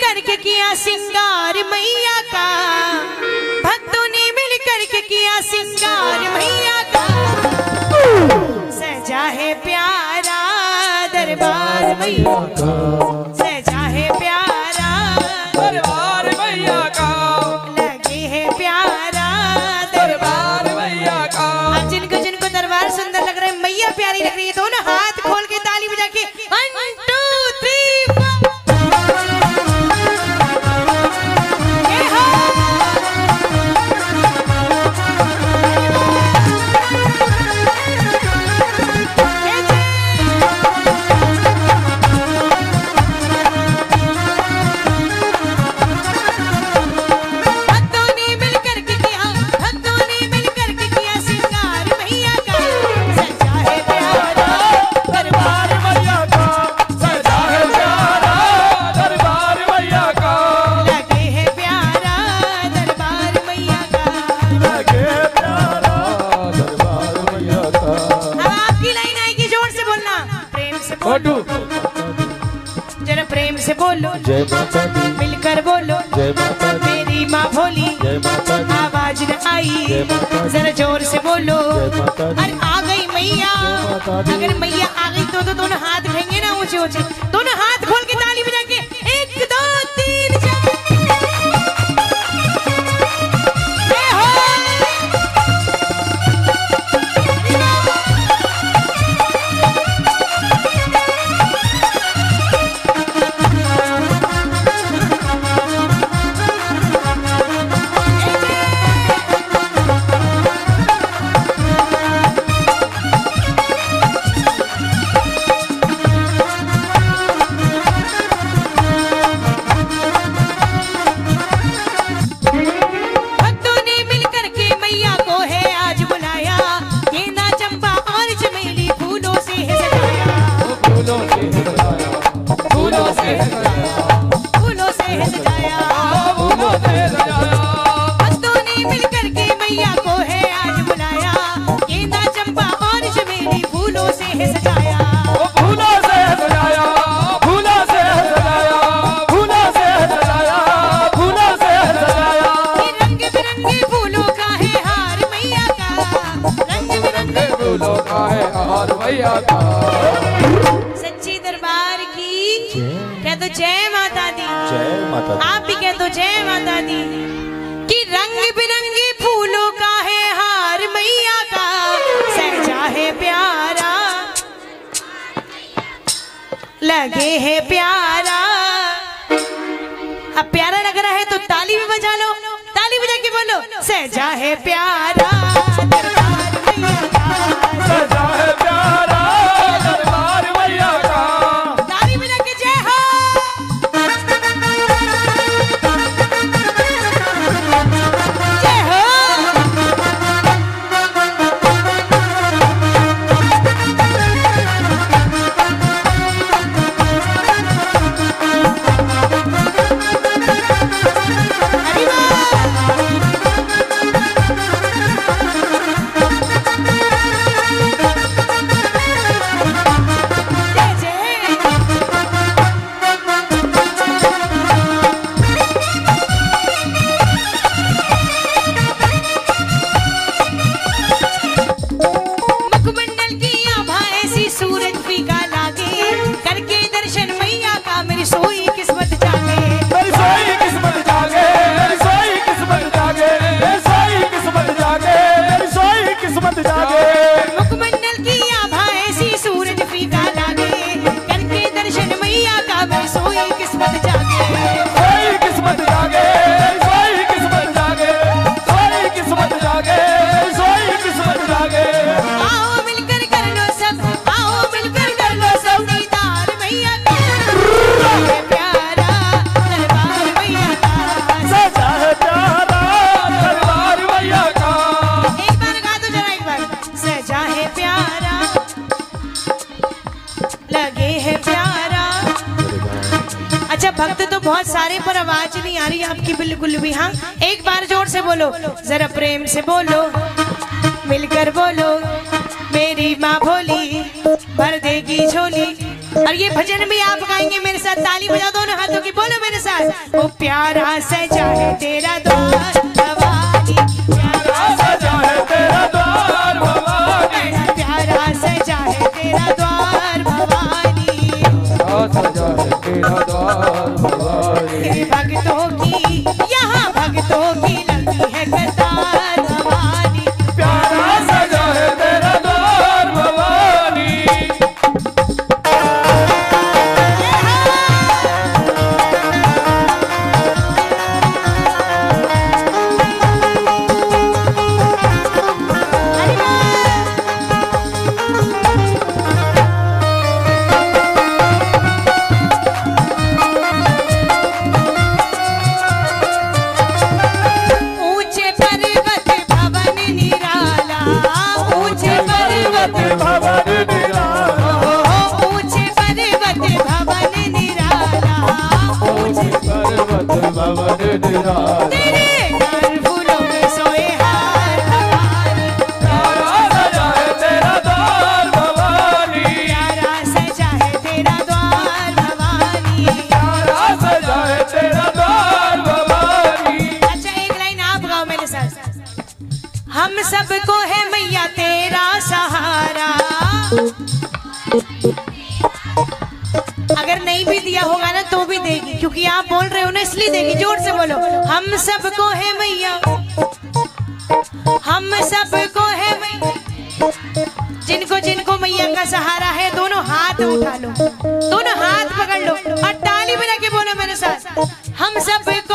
करके किया सिंगार मैया का, भक्तों ने मिल करके किया सिंगार मैया का। सजा है प्यारा दरबार मैया का, सजा है प्यारा दरबार मैया का, लगे है प्यारा दरबार मैया का। अब जिनको जिनको दरबार सुंदर लग रहा है, मैया प्यारी लग रही है, दोनों हाथ खोल के ताली बजा के 1 2 3 जरा प्रेम से बोलो जय माता दी, मिलकर बोलो जय माता दी, मेरी माँ भोली, जय माता दी, आवाज न आई जय माता दी, जरा जोर से बोलो जय माता दी, अरे आ गई मैया। माता दी। अगर मैया आ गई तो दोनों हाथ उठेंगे ना ऊंचे ऊंचे, दोनों हाथ खोल के ताली बजा के 1 2 3 सच्ची दरबार की कह दो जय माता दी, जय माता दी। आप भी कह दो जय माता दी। कि रंग बिरंगे फूलों का है हार मैया का, सजा है प्यारा लगे है प्यारा। अब प्यारा लग रहा है तो ताली भी बजा लो, ताली बजा के बोलो सजा है प्यारा दरबार मैया का, सजा है प्यारा दरबार मैया का। ताली बजा के जय हो। जय हो। हरि मुखमंडल की आभा ऐसी सूरज फीका लागे, करके दर्शन मैया का मेरी सोई किस्मत जागे। मेरी सोई किस्मत जागे, मेरी सोई किस्मत जागे, मेरी सोई किस्मत जागे, मेरी सोई किस्मत जागे। मुखमंडल की आभा ऐसी सूरज फीका लागे, करके दर्शन मैया का मेरी सोई किस्मत जागे। सोई किस्मत जागे, सोई किस्मत जागे, सोई किस्मत जागे, सोई किस्मत जागे। आओ मिलकर कर लो सब, आओ मिलकर कर लो सब दीदार मैया का, है प्यारा दरबार मैया का। सजा है प्यारा दरबार मैया का। एक बार गा दो जरा, एक बार सजा है प्यारा लगे है प्यारा। अच्छा भक्त तो बहुत सारे पर आवाज नहीं आ रही आपकी बिल्कुल भी। हाँ एक बार जोर से बोलो, जरा प्रेम से बोलो, मिलकर बोलो मेरी माँ भोली भर देगी झोली। और ये भजन भी आप गाएंगे मेरे साथ, ताली बजा दोनों हाथों की, बोलो मेरे साथ। साथ वो प्यारा सजा है तेरा द्वार भवानी, प्यारा सजा है तेरा द्वार भवानी, प्यारा सजा है तेरा द्वार भवानी, सजा है तेरा द्वार भवानी। तेरे भक्तों की यहाँ भक्तों की लगती है कतार भवानी, प्यारा सजा है तेरा द्वार भवानी। ऊंचे पर्वत भवन निराला, ऊंचे पर्वत भवन निराला, ऊंचे पर्वत भवन निराला, ऊंचे पर्वत भवन निराला, तेरे घर फूलों में सोए हार भवानी, प्यारा सजा है तेरा द्वार भवानी, प्यारा सजा है तेरा द्वार भवानी। प्यारा सजा है तेरा द्वार भवानी। अच्छा एक लाइन आप गाओ मेरे साथ। हम सबको है मैया तेरा सहारा, अगर नहीं भी दिया होगा ना तो भी देगी, क्योंकि आप बोल रहे हो ना इसलिए देगी। जोर से बोलो, हम सबको है मैया, हम सबको है मैया। जिनको जिनको मैया का सहारा है दोनों हाथ उठा लो, दोनों हाथ पकड़ लो और ताली बजा के बोलो मेरे साथ, हम सबको